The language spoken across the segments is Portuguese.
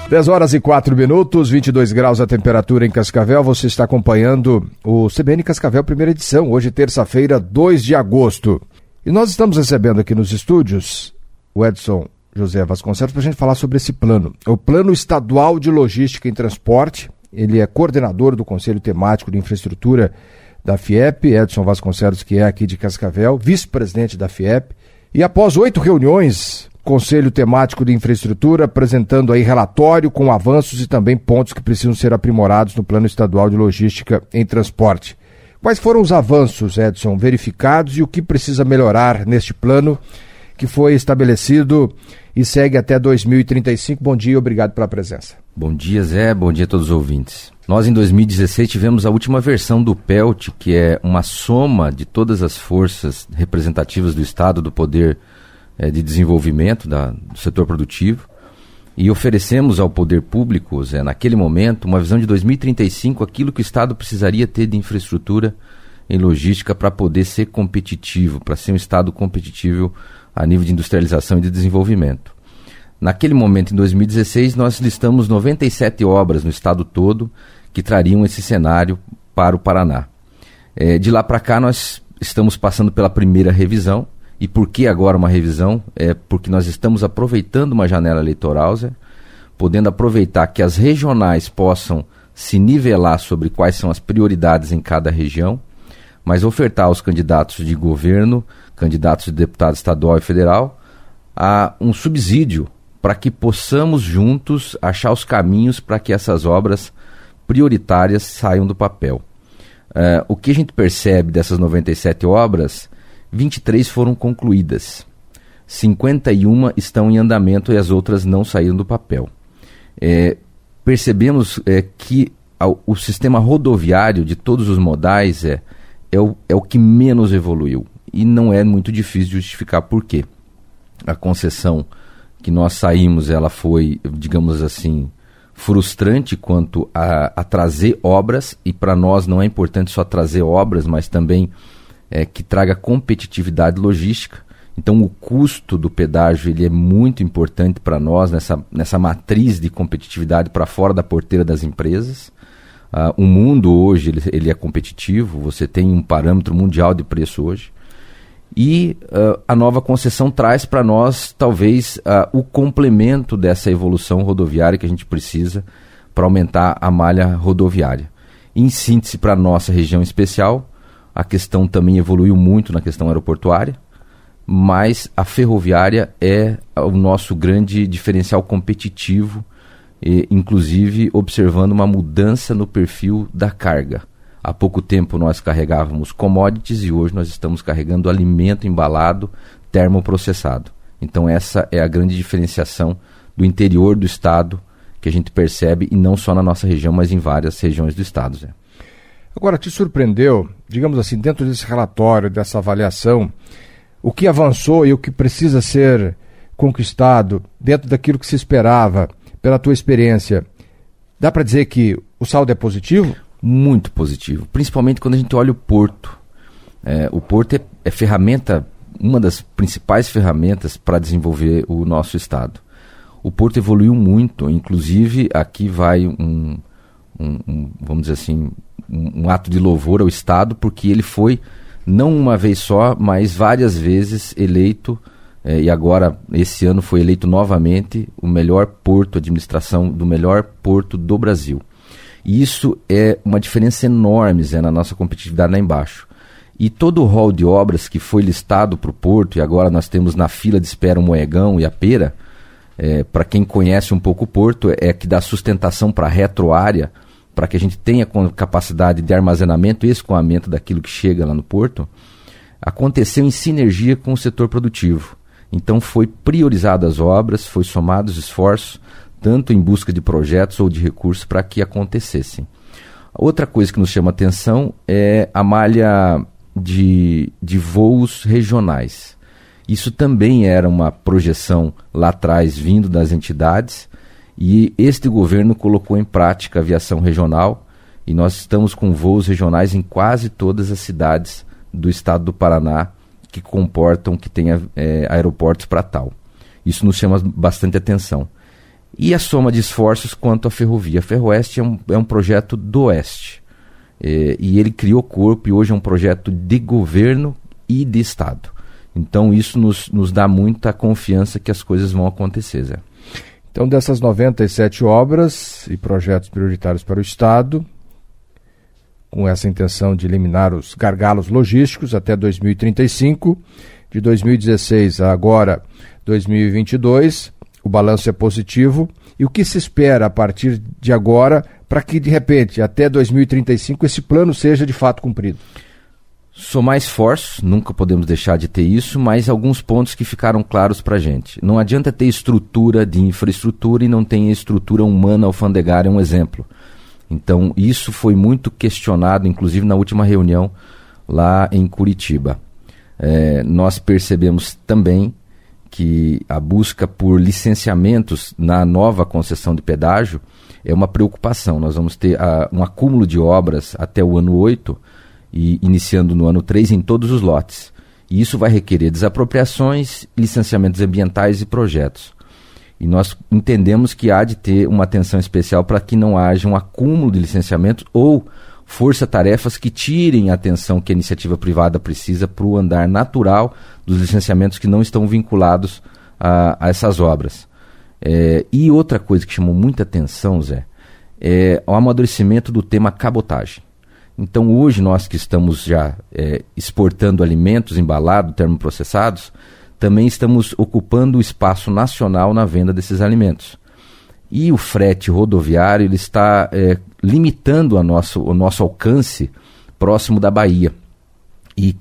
10h04, 22 graus a temperatura em Cascavel. Você está acompanhando o CBN Cascavel, primeira edição, hoje terça-feira, 2 de agosto. E nós estamos recebendo aqui nos estúdios o Edson José Vasconcelos para a gente falar sobre esse plano. É o Plano Estadual de Logística em Transporte. Ele é coordenador do Conselho Temático de Infraestrutura da FIEP, Edson Vasconcelos, que é aqui de Cascavel, vice-presidente da FIEP. E após 8 reuniões, Conselho Temático de Infraestrutura apresentando aí relatório com avanços e também pontos que precisam ser aprimorados no Plano Estadual de Logística em Transporte. Quais foram os avanços, Edson, verificados e o que precisa melhorar neste plano que foi estabelecido e segue até 2035? Bom dia e obrigado pela presença. Bom dia, Zé. Bom dia a todos os ouvintes. Nós, em 2016, tivemos a última versão do PELT, que é uma soma de todas as forças representativas do Estado, do poder de desenvolvimento do setor produtivo, e oferecemos ao poder público, Zé, naquele momento, uma visão de 2035, aquilo que o Estado precisaria ter de infraestrutura em logística para poder ser competitivo, para ser um Estado competitivo a nível de industrialização e de desenvolvimento. Naquele momento, em 2016, nós listamos 97 obras no Estado todo que trariam esse cenário para o Paraná. De lá para cá, nós estamos passando pela primeira revisão. E por que agora uma revisão? É porque nós estamos aproveitando uma janela eleitoral, Zé, podendo aproveitar que as regionais possam se nivelar sobre quais são as prioridades em cada região, mas ofertar aos candidatos de governo, candidatos de deputado estadual e federal, a um subsídio para que possamos juntos achar os caminhos para que essas obras prioritárias saiam do papel. O que a gente percebe dessas 97 obras, 23 foram concluídas, 51 estão em andamento e as outras não saíram do papel. Percebemos que o sistema rodoviário de todos os modais é o que menos evoluiu e não é muito difícil de justificar por quê. A concessão que nós saímos, ela foi, digamos assim, frustrante quanto a trazer obras, e para nós não é importante só trazer obras, mas também que traga competitividade logística. Então o custo do pedágio ele é muito importante para nós nessa matriz de competitividade para fora da porteira das empresas. O mundo hoje ele é competitivo, você tem um parâmetro mundial de preço hoje. E a nova concessão traz para nós talvez o complemento dessa evolução rodoviária que a gente precisa para aumentar a malha rodoviária. Em síntese, para a nossa região especial, a questão também evoluiu muito na questão aeroportuária, mas a ferroviária é o nosso grande diferencial competitivo, inclusive observando uma mudança no perfil da carga. Há pouco tempo nós carregávamos commodities e hoje nós estamos carregando alimento embalado, termoprocessado. Então essa é a grande diferenciação do interior do estado que a gente percebe, e não só na nossa região, mas em várias regiões do estado, Zé. Agora, te surpreendeu, digamos assim, dentro desse relatório, dessa avaliação, o que avançou e o que precisa ser conquistado dentro daquilo que se esperava, pela tua experiência? Dá para dizer que o saldo é positivo? Muito positivo, principalmente quando a gente olha o porto. O porto é ferramenta, uma das principais ferramentas para desenvolver o nosso estado. O porto evoluiu muito, inclusive aqui vai vamos dizer assim, um ato de louvor ao Estado, porque ele foi, não uma vez só, mas várias vezes eleito, e agora, esse ano, foi eleito novamente o melhor porto, administração do melhor porto do Brasil. E isso é uma diferença enorme, Zé, na nossa competitividade lá embaixo. E todo o rol de obras que foi listado para o porto, e agora nós temos na fila de espera o Moegão e a Pera, para quem conhece um pouco o porto, que dá sustentação para a retroárea, para que a gente tenha capacidade de armazenamento e escoamento daquilo que chega lá no porto, aconteceu em sinergia com o setor produtivo. Então foi priorizado as obras, foi somados esforços, tanto em busca de projetos ou de recursos para que acontecessem. Outra coisa que nos chama atenção é a malha de voos regionais. Isso também era uma projeção lá atrás vindo das entidades, e este governo colocou em prática a aviação regional, e nós estamos com voos regionais em quase todas as cidades do estado do Paraná que comportam, que tenha aeroportos para tal. Isso nos chama bastante atenção. e a soma de esforços quanto à ferrovia. A Ferroeste é um projeto do Oeste, e ele criou corpo e hoje é um projeto de governo e de Estado. Então isso nos dá muita confiança que as coisas vão acontecer, Zé. Então, dessas 97 obras e projetos prioritários para o Estado, com essa intenção de eliminar os gargalos logísticos até 2035, de 2016 a agora 2022, o balanço é positivo. E o que se espera a partir de agora para que, de repente, até 2035, esse plano seja de fato cumprido? Somar esforços, nunca podemos deixar de ter isso, mas alguns pontos que ficaram claros para a gente. Não adianta ter estrutura de infraestrutura e não ter estrutura humana alfandegária, é um exemplo. Então, isso foi muito questionado, inclusive na última reunião lá em Curitiba. Nós percebemos também que a busca por licenciamentos na nova concessão de pedágio é uma preocupação. Nós vamos ter um acúmulo de obras até o ano 8 e iniciando no ano 3 em todos os lotes. E isso vai requerer desapropriações, licenciamentos ambientais e projetos. E nós entendemos que há de ter uma atenção especial para que não haja um acúmulo de licenciamentos ou força-tarefas que tirem a atenção que a iniciativa privada precisa para o andar natural dos licenciamentos que não estão vinculados a essas obras. E outra coisa que chamou muita atenção, Zé, é o amadurecimento do tema cabotagem. Então hoje nós que estamos já exportando alimentos embalados, termoprocessados, também estamos ocupando o espaço nacional na venda desses alimentos. E o frete rodoviário ele está limitando o nosso alcance próximo da Bahia. E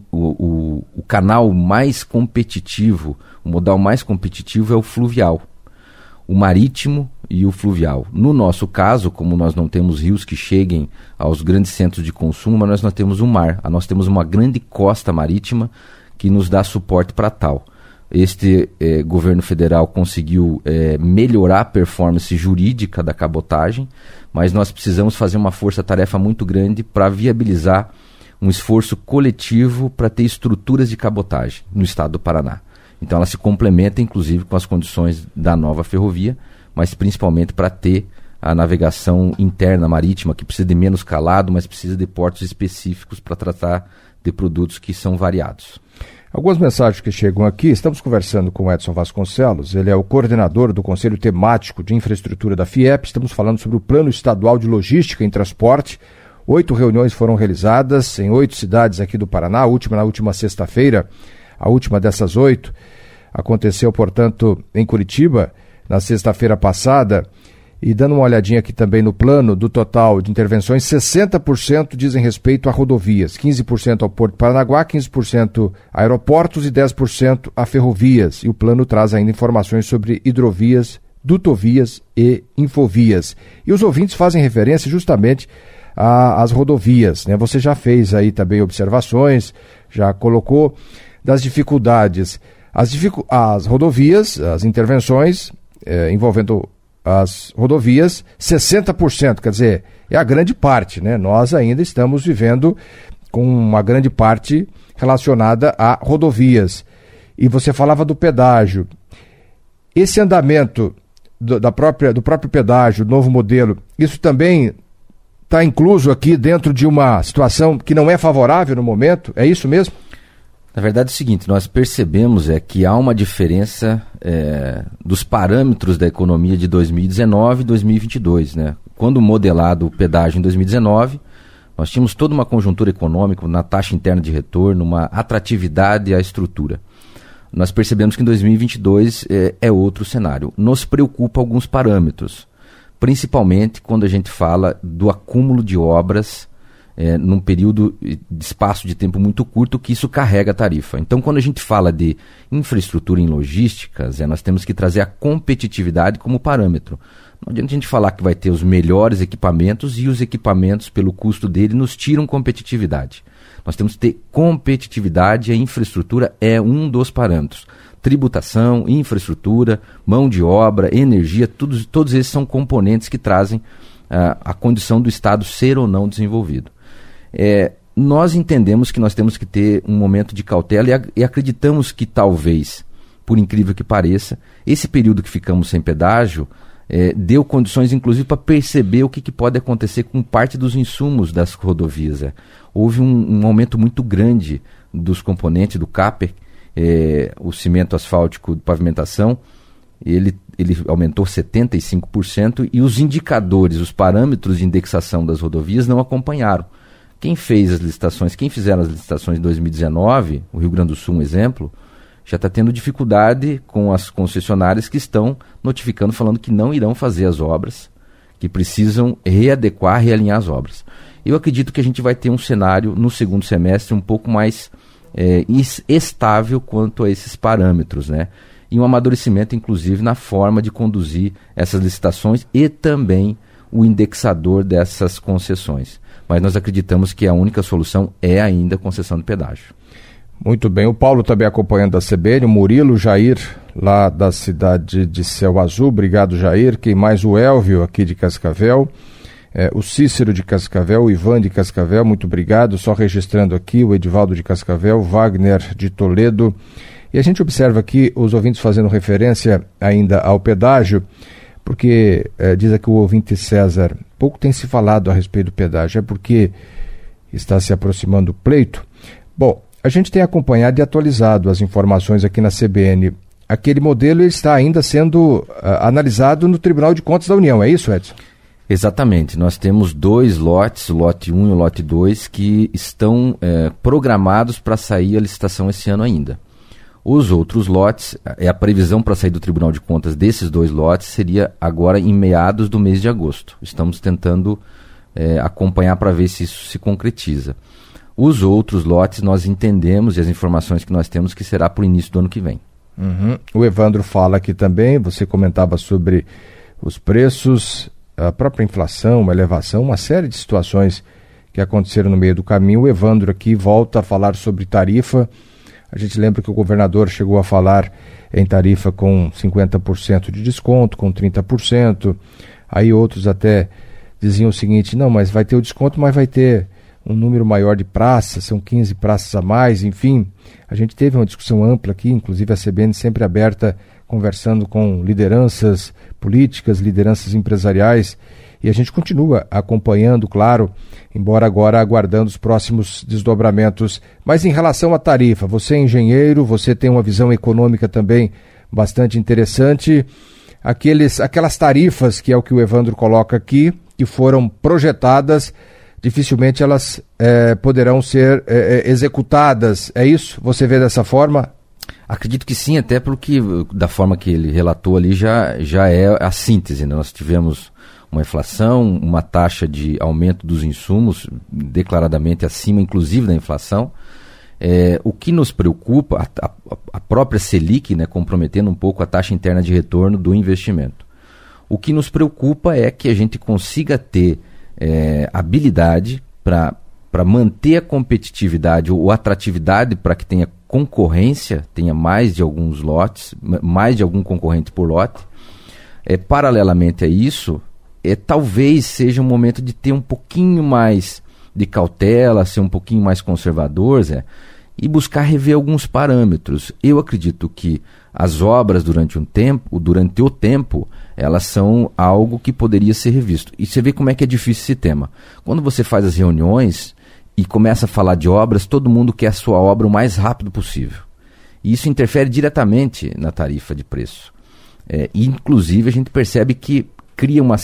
o canal mais competitivo, o modal mais competitivo é o fluvial, o marítimo e o fluvial. No nosso caso, como nós não temos rios que cheguem aos grandes centros de consumo, mas nós temos o mar. Nós temos uma grande costa marítima que nos dá suporte para tal. Este governo federal conseguiu melhorar a performance jurídica da cabotagem, mas nós precisamos fazer uma força-tarefa muito grande para viabilizar um esforço coletivo para ter estruturas de cabotagem no estado do Paraná. Então ela se complementa, inclusive, com as condições da nova ferrovia, mas principalmente para ter a navegação interna marítima, que precisa de menos calado, mas precisa de portos específicos para tratar de produtos que são variados. Algumas mensagens que chegam aqui, estamos conversando com o Edson Vasconcelos, ele é o coordenador do Conselho Temático de Infraestrutura da FIEP, estamos falando sobre o Plano Estadual de Logística em Transporte. 8 reuniões foram realizadas em 8 cidades aqui do Paraná, a última na última sexta-feira. A última dessas 8 aconteceu, portanto, em Curitiba, na sexta-feira passada. E dando uma olhadinha aqui também no plano do total de intervenções, 60% dizem respeito a rodovias, 15% ao Porto de Paranaguá, 15% a aeroportos e 10% a ferrovias. E o plano traz ainda informações sobre hidrovias, dutovias e infovias. E os ouvintes fazem referência justamente às rodovias, né? Você já fez aí também observações, já colocou das dificuldades. As rodovias, as intervenções envolvendo as rodovias, 60%, quer dizer, é a grande parte, né? Nós ainda estamos vivendo com uma grande parte relacionada a rodovias. E você falava do pedágio. Esse andamento do próprio pedágio, novo modelo, isso também está incluso aqui dentro de uma situação que não é favorável no momento? É isso mesmo? Na verdade é o seguinte, nós percebemos que há uma diferença dos parâmetros da economia de 2019 e 2022. Né? Quando modelado o pedágio em 2019, nós tínhamos toda uma conjuntura econômica, na taxa interna de retorno, uma atratividade à estrutura. Nós percebemos que em 2022 é outro cenário. Nos preocupa alguns parâmetros, principalmente quando a gente fala do acúmulo de obras num período de espaço de tempo muito curto, que isso carrega a tarifa. Então, quando a gente fala de infraestrutura em logística, nós temos que trazer a competitividade como parâmetro. Não adianta a gente falar que vai ter os melhores equipamentos e os equipamentos, pelo custo dele, nos tiram competitividade. Nós temos que ter competitividade e a infraestrutura é um dos parâmetros. Tributação, infraestrutura, mão de obra, energia, todos esses são componentes que trazem a condição do Estado ser ou não desenvolvido. Nós entendemos que nós temos que ter um momento de cautela e acreditamos que talvez, por incrível que pareça, esse período que ficamos sem pedágio deu condições, inclusive, para perceber o que pode acontecer com parte dos insumos das rodovias. Houve um aumento muito grande dos componentes do CAPER, o cimento asfáltico de pavimentação, ele aumentou 75%, e os indicadores, os parâmetros de indexação das rodovias não acompanharam. Quem fizeram as licitações em 2019, o Rio Grande do Sul, um exemplo, já está tendo dificuldade com as concessionárias que estão notificando, falando que não irão fazer as obras, que precisam readequar, realinhar as obras. Eu acredito que a gente vai ter um cenário no segundo semestre um pouco mais estável quanto a esses parâmetros, né? E um amadurecimento, inclusive, na forma de conduzir essas licitações e também o indexador dessas concessões. Mas nós acreditamos que a única solução é ainda a concessão de pedágio. Muito bem, o Paulo também acompanhando a CBN, o Murilo, Jair, lá da cidade de Céu Azul, obrigado Jair, quem mais? O Elvio aqui de Cascavel, o Cícero de Cascavel, o Ivan de Cascavel, muito obrigado, só registrando aqui, o Edivaldo de Cascavel, Wagner de Toledo, e a gente observa aqui os ouvintes fazendo referência ainda ao pedágio, porque diz aqui o ouvinte César, pouco tem se falado a respeito do pedágio, é porque está se aproximando o pleito. Bom, a gente tem acompanhado e atualizado as informações aqui na CBN. Aquele modelo está ainda sendo analisado no Tribunal de Contas da União, é isso, Edson? Exatamente. Nós temos 2 lotes, o lote 1 e o lote 2, que estão programados para sair a licitação esse ano ainda. Os outros lotes, a previsão para sair do Tribunal de Contas desses 2 lotes seria agora em meados do mês de agosto. Estamos tentando acompanhar para ver se isso se concretiza. Os outros lotes nós entendemos, e as informações que nós temos, que será para o início do ano que vem. Uhum. O Evandro fala aqui também, você comentava sobre os preços, a própria inflação, a elevação, uma série de situações que aconteceram no meio do caminho. O Evandro aqui volta a falar sobre tarifa. A gente lembra que o governador chegou a falar em tarifa com 50% de desconto, com 30%. Aí outros até diziam o seguinte, não, mas vai ter o desconto, mas vai ter um número maior de praças, são 15 praças a mais, enfim. A gente teve uma discussão ampla aqui, inclusive a CBN sempre aberta, conversando com lideranças políticas, lideranças empresariais, e a gente continua acompanhando, claro, embora agora aguardando os próximos desdobramentos. Mas em relação à tarifa, você é engenheiro, você tem uma visão econômica também bastante interessante. Aquelas tarifas, que é o que o Evandro coloca aqui, que foram projetadas, dificilmente elas poderão ser executadas. É isso? Você vê dessa forma? Acredito que sim, até porque da forma que ele relatou ali já é a síntese, né? Nós tivemos uma inflação, uma taxa de aumento dos insumos declaradamente acima, inclusive da inflação. O que nos preocupa, a própria Selic, né, comprometendo um pouco a taxa interna de retorno do investimento. O que nos preocupa é que a gente consiga ter habilidade para manter a competitividade ou atratividade para que tenha concorrência, tenha mais de alguns lotes, mais de algum concorrente por lote. Paralelamente a isso, talvez seja um momento de ter um pouquinho mais de cautela, ser um pouquinho mais conservador, e buscar rever alguns parâmetros. Eu acredito que as obras durante o tempo, elas são algo que poderia ser revisto. E você vê como é que é difícil esse tema. Quando você faz as reuniões e começa a falar de obras, todo mundo quer a sua obra o mais rápido possível. E isso interfere diretamente na tarifa de preço. Inclusive, a gente percebe que cria um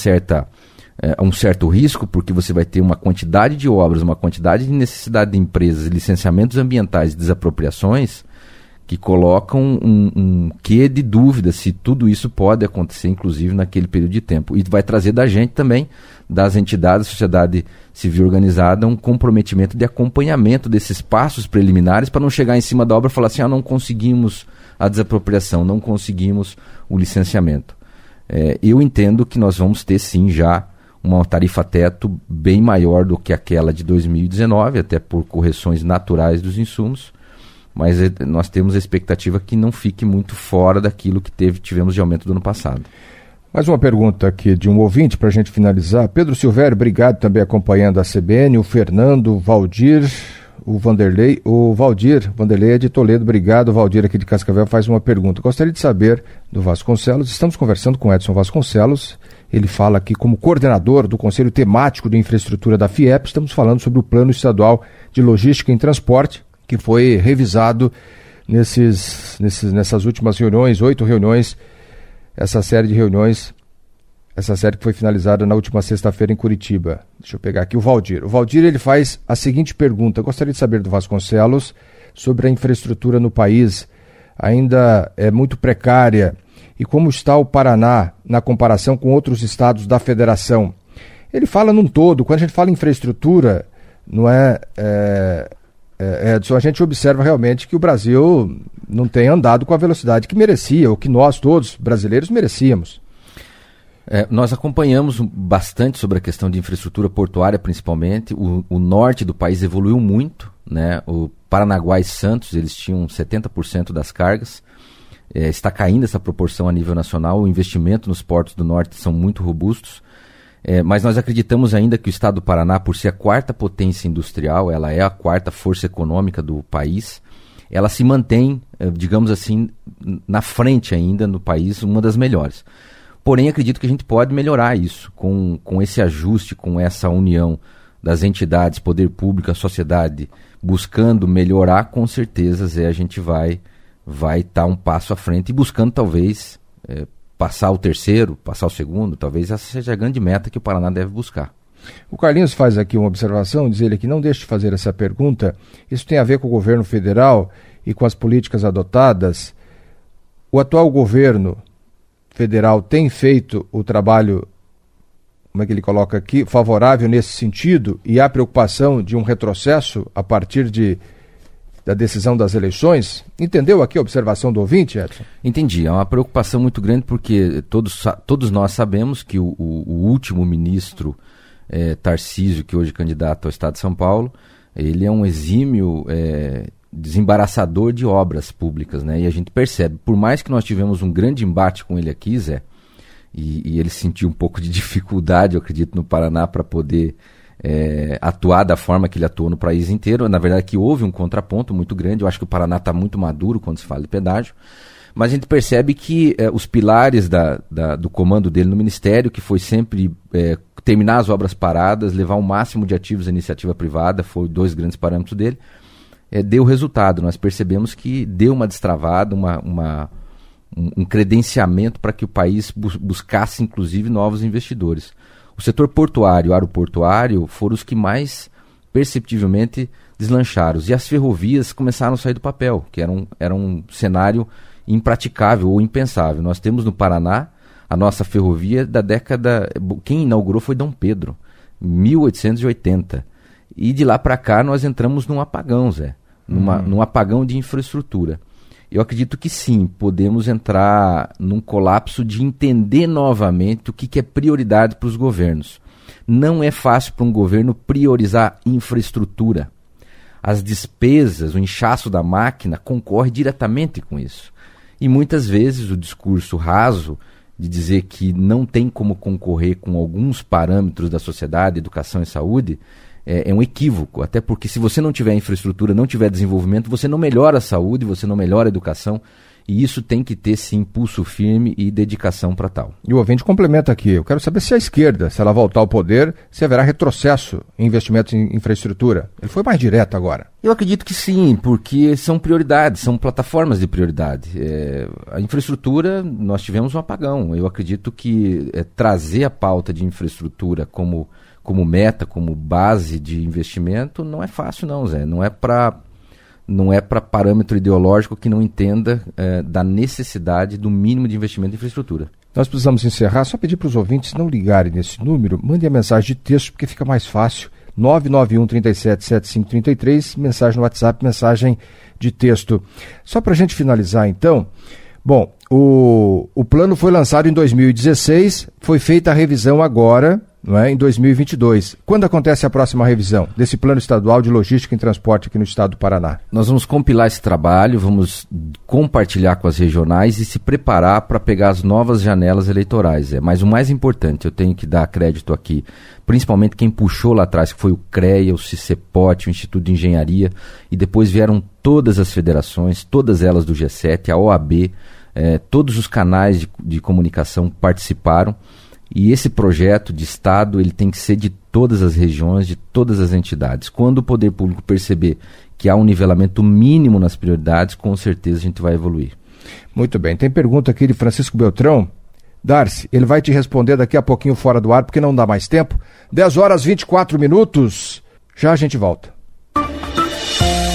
certo risco, porque você vai ter uma quantidade de obras, uma quantidade de necessidade de empresas, licenciamentos ambientais e desapropriações, que colocam um quê de dúvida se tudo isso pode acontecer, inclusive naquele período de tempo. E vai trazer da gente também, das entidades da sociedade civil organizada, um comprometimento de acompanhamento desses passos preliminares para não chegar em cima da obra e falar assim, não conseguimos a desapropriação, não conseguimos o licenciamento. Eu entendo que nós vamos ter sim já uma tarifa-teto bem maior do que aquela de 2019, até por correções naturais dos insumos, mas nós temos a expectativa que não fique muito fora daquilo que tivemos de aumento do ano passado. Mais uma pergunta aqui de um ouvinte para a gente finalizar. Pedro Silvério, obrigado, também acompanhando a CBN, o Fernando, o Valdir, o Vanderlei. O Vanderlei é de Toledo. Obrigado, Valdir, aqui de Cascavel, faz uma pergunta. Gostaria de saber do Vasconcelos. Estamos conversando com Edson Vasconcelos. Ele fala aqui como coordenador do Conselho Temático de Infraestrutura da FIEP. Estamos falando sobre o Plano Estadual de Logística em Transporte, que foi revisado nessas últimas reuniões, 8 reuniões, essa série de reuniões, essa série que foi finalizada na última sexta-feira em Curitiba. Deixa eu pegar aqui o Valdir. O Valdir, ele faz a seguinte pergunta. Gostaria de saber do Vasconcelos sobre a infraestrutura no país. Ainda é muito precária. E como está o Paraná na comparação com outros estados da federação? Ele fala num todo. Quando a gente fala em infraestrutura, não Edson, a gente observa realmente que o Brasil não tem andado com a velocidade que merecia, ou que nós todos, brasileiros, merecíamos. Nós acompanhamos bastante sobre a questão de infraestrutura portuária, principalmente. O norte do país evoluiu muito, né? O Paranaguá e Santos, eles tinham 70% das cargas. Está caindo essa proporção a nível nacional. O investimento nos portos do norte são muito robustos. Mas nós acreditamos ainda que o estado do Paraná, por ser a quarta potência industrial, ela é a quarta força econômica do país, ela se mantém, digamos assim, na frente ainda no país, uma das melhores. Porém, acredito que a gente pode melhorar isso com esse ajuste, com essa união das entidades, poder público, a sociedade, buscando melhorar, com certeza, a gente vai estar um passo à frente e buscando talvez passar o terceiro, passar o segundo, talvez essa seja a grande meta que o Paraná deve buscar. O Carlinhos faz aqui uma observação, diz ele que não deixe de fazer essa pergunta. Isso tem a ver com o governo federal e com as políticas adotadas. O atual governo federal tem feito o trabalho, como é que ele coloca aqui, favorável nesse sentido, e há preocupação de um retrocesso a partir da decisão das eleições? Entendeu aqui a observação do ouvinte, Edson? Entendi. É uma preocupação muito grande porque todos nós sabemos que o último ministro Tarcísio, que hoje é candidato ao Estado de São Paulo, ele é um exímio desembaraçador de obras públicas, né? E a gente percebe, por mais que nós tivemos um grande embate com ele aqui, Zé, e ele sentiu um pouco de dificuldade, eu acredito, no Paraná para poder atuar da forma que ele atuou no país inteiro. Na verdade, que houve um contraponto muito grande. Eu acho que o Paraná está muito maduro quando se fala de pedágio, mas a gente percebe que os pilares do comando dele no Ministério, que foi sempre terminar as obras paradas, levar o máximo de ativos à iniciativa privada, foi 2 grandes parâmetros dele, deu resultado. Nós percebemos que deu uma destravada, um credenciamento para que o país buscasse, inclusive, novos investidores. O setor portuário, aeroportuário, foram os que mais perceptivelmente deslancharam. E as ferrovias começaram a sair do papel, que era um cenário impraticável ou impensável. Nós temos no Paraná a nossa ferrovia da década... Quem inaugurou foi Dom Pedro, 1880. E de lá para cá nós entramos num apagão, Zé. Num apagão de infraestrutura. Eu acredito que sim, podemos entrar num colapso de entender novamente o que é prioridade para os governos. Não é fácil para um governo priorizar infraestrutura. As despesas, o inchaço da máquina concorre diretamente com isso. E muitas vezes o discurso raso de dizer que não tem como concorrer com alguns parâmetros da sociedade, educação e saúde, é um equívoco, até porque se você não tiver infraestrutura, não tiver desenvolvimento, você não melhora a saúde, você não melhora a educação, e isso tem que ter sim pulso firme e dedicação para tal. E o ouvinte complementa aqui, eu quero saber se a esquerda, se ela voltar ao poder, se haverá retrocesso em investimentos em infraestrutura. Ele foi mais direto agora. Eu acredito que sim, porque são prioridades, são plataformas de prioridade. A infraestrutura, nós tivemos um apagão. Eu acredito que trazer a pauta de infraestrutura como meta, como base de investimento, não é fácil não, Zé. Não é para parâmetro ideológico que não entenda da necessidade do mínimo de investimento em infraestrutura. Nós precisamos encerrar, só pedir para os ouvintes não ligarem nesse número, mandem a mensagem de texto, porque fica mais fácil. 991 37 7533, mensagem no WhatsApp, mensagem de texto. Só para a gente finalizar então, bom, o plano foi lançado em 2016, foi feita a revisão agora, não é, em 2022. Quando acontece a próxima revisão desse Plano Estadual de Logística e Transporte aqui no estado do Paraná? Nós vamos compilar esse trabalho, vamos compartilhar com as regionais e se preparar para pegar as novas janelas eleitorais. Mas o mais importante, eu tenho que dar crédito aqui, principalmente quem puxou lá atrás, que foi o CREA, o CICEPOT, o Instituto de Engenharia, e depois vieram todas as federações, todas elas do G7, a OAB, todos os canais de comunicação participaram. E esse projeto de Estado ele tem que ser de todas as regiões, de todas as entidades. Quando o poder público perceber que há um nivelamento mínimo nas prioridades, com certeza a gente vai evoluir. Muito bem. Tem pergunta aqui de Francisco Beltrão. Darcy, ele vai te responder daqui a pouquinho fora do ar, porque não dá mais tempo. 10 horas 24 minutos. Já a gente volta.